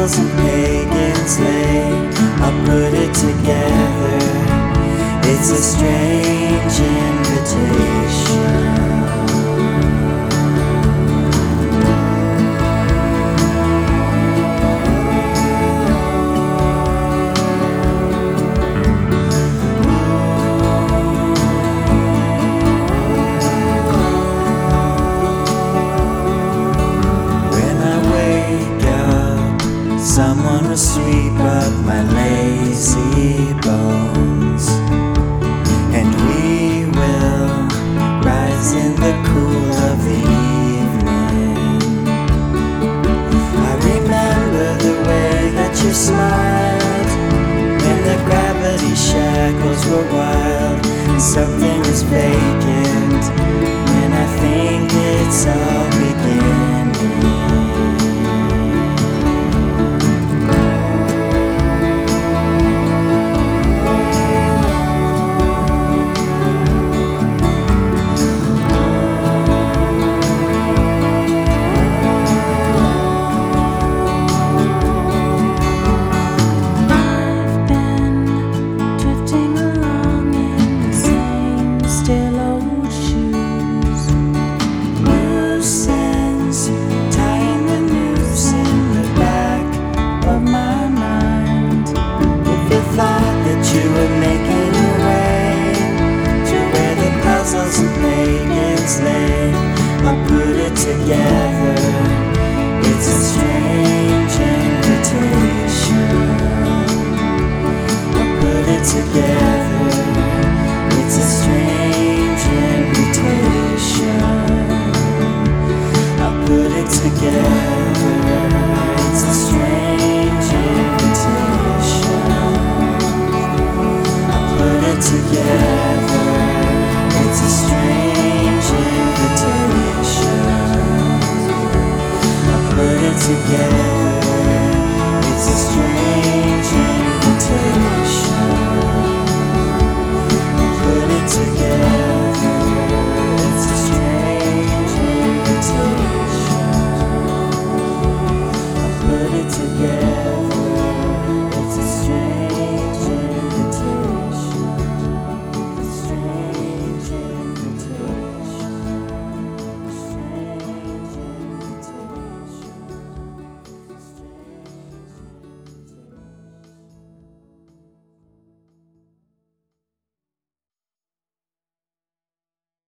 puzzles and pagans lay. I'll put it together. It's a strange invitation. Someone will sweep up my lazy bones, and we will rise in the cool of the evening. I remember the way that you smiled when the gravity shackles were wild, and something is vacant when I think it's all beginning. You were making your way to where the puzzles and pagans lay. I'll put it together. It's a strange invitation. I'll put it together. It's a strange invitation. I'll put it together. It's a strange invitation. Put it together. It's a strange invitation. I put it together.